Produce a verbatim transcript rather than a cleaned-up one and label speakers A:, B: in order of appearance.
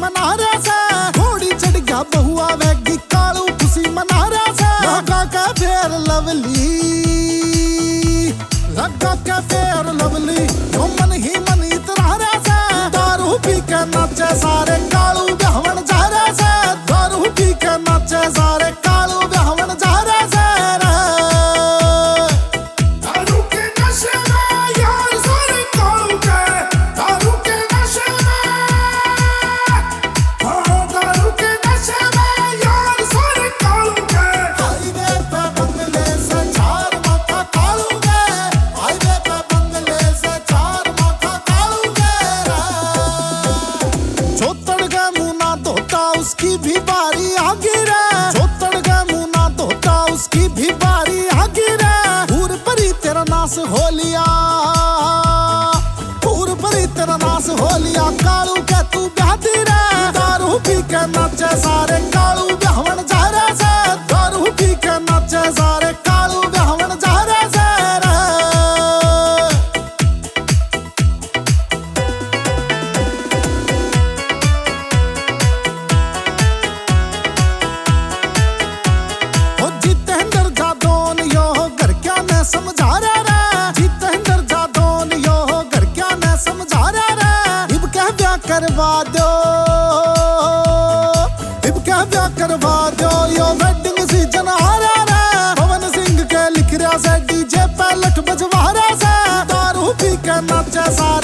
A: मना रहा से, घोड़ी चढ़ गया बहुआ वेगी कालू खुशी मना रहा से। लगा के फेयर लवली, लगा के फेयर लवली, यो मन ही मन इतरा रहा से। दारू पी के नाचे सारे कालू ब्याहवन जा रहा से, दारू पी के नाचे सारे कालू ब्याहवन जा रहा से। उसकी भी बारी आगे रे, जो तड़गा मुंह ना धोता उसकी भी बारी आगे रे। पूर परी तेरा नाश हो लिया, पूर परी तेरा नाश हो लिया, कालू के तू ब्याहती रे। दारू पी के नाचे सारे कालू ब्याहवन जा रहे से, दारू पी के नाचे सारे कालू ब्याहवन जा रहे से। समझा रहा रे, जितेंद्र जादौन यो घर क्या मैं समझा रहा रे। इब क्या ब्याह करवा दो, इब क्या ब्याह करवा दो, यो वेडिंग सीजन आ रहा रे। पवन सिंह के लिख रहा से, डीजे पे लठ बजवा रहा से। दारू पी के नाचे सारे